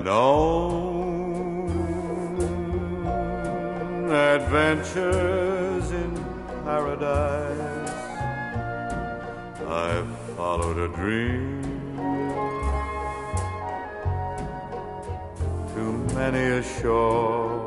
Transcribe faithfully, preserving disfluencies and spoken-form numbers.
known adventures in paradise. I've followed a dream to many a shore